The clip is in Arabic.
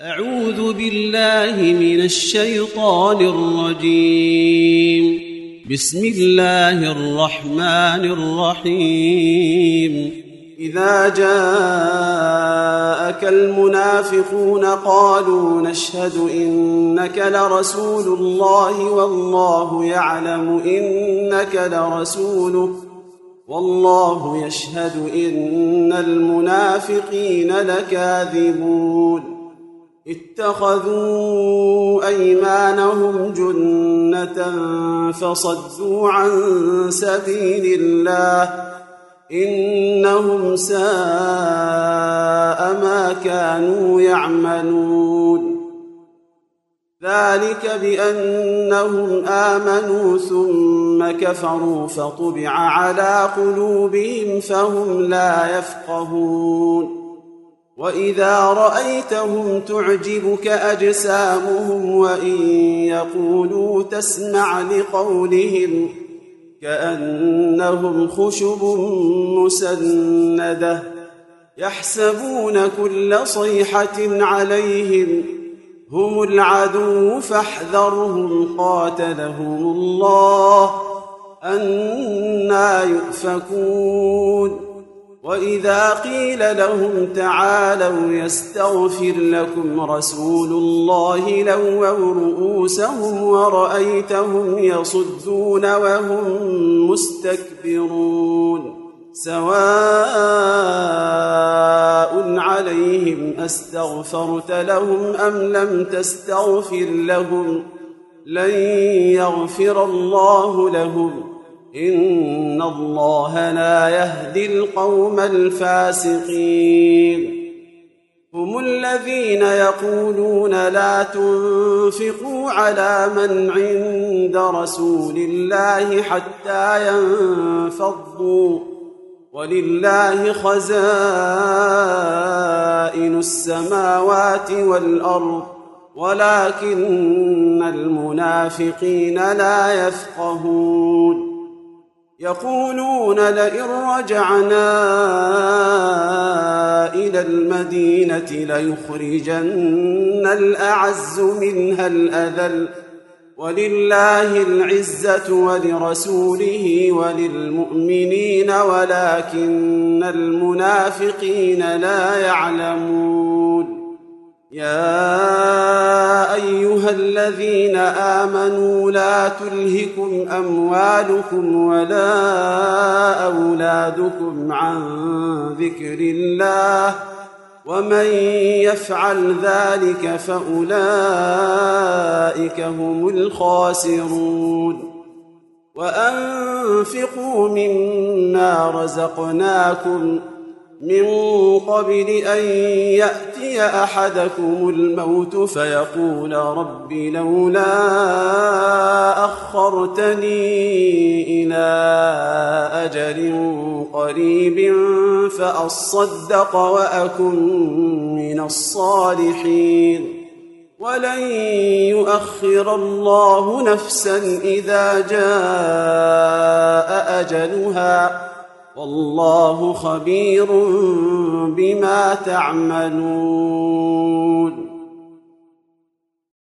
أعوذ بالله من الشيطان الرجيم. بسم الله الرحمن الرحيم. إذا جاءك المنافقون قالوا نشهد إنك لرسول الله والله يعلم إنك لرسوله والله يشهد إن المنافقين لكاذبون. اتخذوا أيمانهم جنة فصدوا عن سبيل الله إنهم ساء ما كانوا يعملون. ذلك بأنهم آمنوا ثم كفروا فطبع على قلوبهم فهم لا يفقهون. وإذا رأيتهم تعجبك أجسامهم وإن يقولوا تسمع لقولهم كأنهم خشب مسندة يحسبون كل صيحة عليهم هم العدو فاحذرهم قاتلهم الله أنى يؤفكون. وإذا قيل لهم تعالوا يستغفر لكم رسول الله لووا رؤوسهم ورأيتهم يصدون وهم مستكبرون. سواء عليهم أستغفرت لهم أم لم تستغفر لهم لن يغفر الله لهم إن الله لا يهدي القوم الفاسقين. هم الذين يقولون لا تنفقوا على من عند رسول الله حتى ينفضوا ولله خزائن السماوات والأرض ولكن المنافقين لا يفقهون. يقولون لئن رجعنا إلى المدينة ليخرجن الأعز منها الأذل ولله العزة ولرسوله وللمؤمنين ولكن المنافقين لا يعلمون. يا أيها الذين آمنوا لا تلهكم أموالكم ولا أولادكم عن ذكر الله ومن يفعل ذلك فأولئك هم الخاسرون. وأنفقوا مما رزقناكم من قبل أن يأتي أحدكم الموت فيقول رب لولا أخرتني إلى أجل قريب فأصدق وأكن من الصالحين ولن يؤخر الله نفسا إذا جاء أجلها والله خبير بما تعملون.